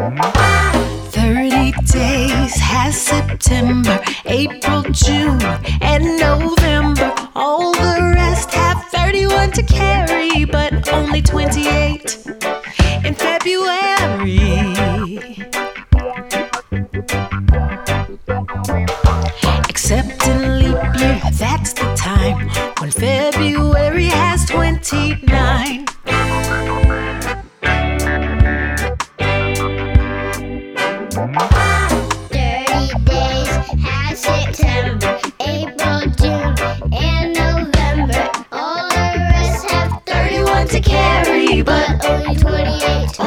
30 days has September, April, June, and November. All the rest have 31 to carry, but only 28 in February. Except in leap year, that's the time when February has 29. 30 days has September, April, June, and November. All the rest have 31 to carry, but only 28